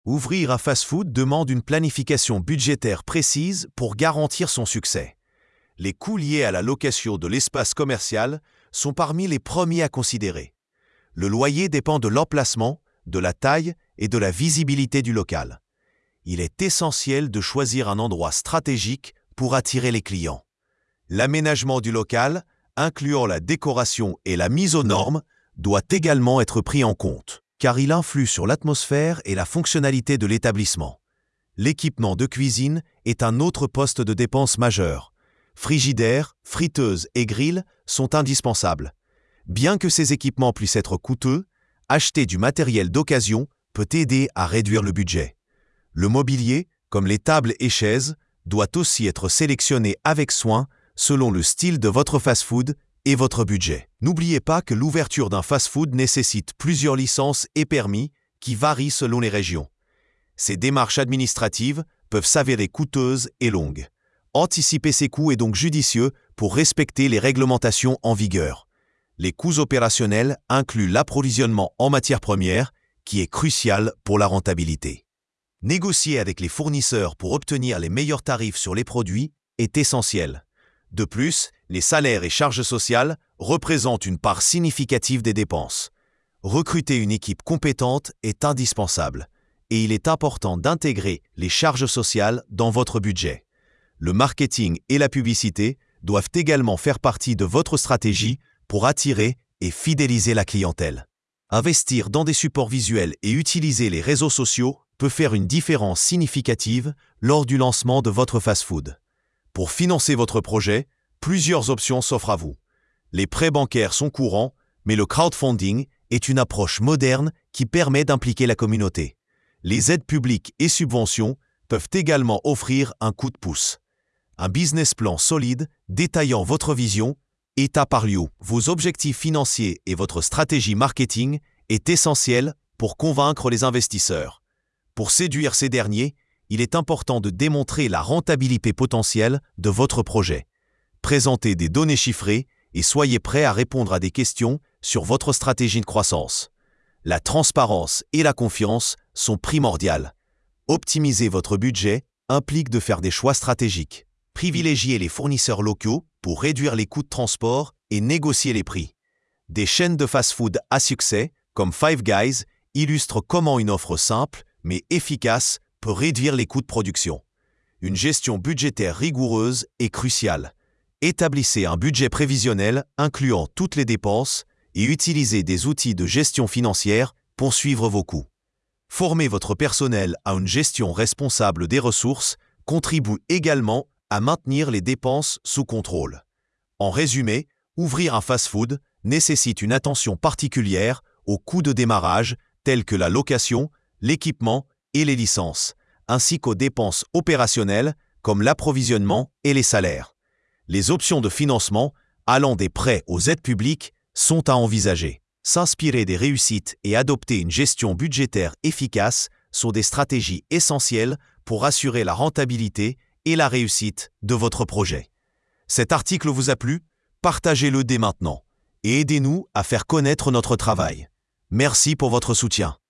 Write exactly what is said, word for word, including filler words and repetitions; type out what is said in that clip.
Ouvrir un fast-food demande une planification budgétaire précise pour garantir son succès. Les coûts liés à la location de l'espace commercial sont parmi les premiers à considérer. Le loyer dépend de l'emplacement, de la taille et de la visibilité du local. Il est essentiel de choisir un endroit stratégique pour attirer les clients. L'aménagement du local, incluant la décoration et la mise aux normes, doit également être pris en compte, car il influe sur l'atmosphère et la fonctionnalité de l'établissement. L'équipement de cuisine est un autre poste de dépense majeur. Frigidaires, friteuses et grilles sont indispensables. Bien que ces équipements puissent être coûteux, acheter du matériel d'occasion peut aider à réduire le budget. Le mobilier, comme les tables et chaises, doit aussi être sélectionné avec soin selon le style de votre fast-food et votre budget. N'oubliez pas que l'ouverture d'un fast-food nécessite plusieurs licences et permis qui varient selon les régions. Ces démarches administratives peuvent s'avérer coûteuses et longues. Anticiper ces coûts est donc judicieux pour respecter les réglementations en vigueur. Les coûts opérationnels incluent l'approvisionnement en matières premières, qui est crucial pour la rentabilité. Négocier avec les fournisseurs pour obtenir les meilleurs tarifs sur les produits est essentiel. De plus, les salaires et charges sociales représentent une part significative des dépenses. Recruter une équipe compétente est indispensable et il est important d'intégrer les charges sociales dans votre budget. Le marketing et la publicité doivent également faire partie de votre stratégie pour attirer et fidéliser la clientèle. Investir dans des supports visuels et utiliser les réseaux sociaux peut faire une différence significative lors du lancement de votre fast-food. Pour financer votre projet, plusieurs options s'offrent à vous. Les prêts bancaires sont courants, mais le crowdfunding est une approche moderne qui permet d'impliquer la communauté. Les aides publiques et subventions peuvent également offrir un coup de pouce. Un business plan solide détaillant votre vision, étape par lieu, vos objectifs financiers et votre stratégie marketing est essentiel pour convaincre les investisseurs. Pour séduire ces derniers, il est important de démontrer la rentabilité potentielle de votre projet. Présentez des données chiffrées et soyez prêt à répondre à des questions sur votre stratégie de croissance. La transparence et la confiance sont primordiales. Optimiser votre budget implique de faire des choix stratégiques. Privilégiez les fournisseurs locaux pour réduire les coûts de transport et négocier les prix. Des chaînes de fast-food à succès, comme Five Guys, illustrent comment une offre simple mais efficace peut réduire les coûts de production. Une gestion budgétaire rigoureuse est cruciale. Établissez un budget prévisionnel incluant toutes les dépenses et utilisez des outils de gestion financière pour suivre vos coûts. Former votre personnel à une gestion responsable des ressources contribue également à maintenir les dépenses sous contrôle. En résumé, ouvrir un fast-food nécessite une attention particulière aux coûts de démarrage tels que la location, l'équipement et les licences, ainsi qu'aux dépenses opérationnelles comme l'approvisionnement et les salaires. Les options de financement, allant des prêts aux aides publiques, sont à envisager. S'inspirer des réussites et adopter une gestion budgétaire efficace sont des stratégies essentielles pour assurer la rentabilité et la réussite de votre projet. Cet article vous a plu? Partagez-le dès maintenant et aidez-nous à faire connaître notre travail. Merci pour votre soutien.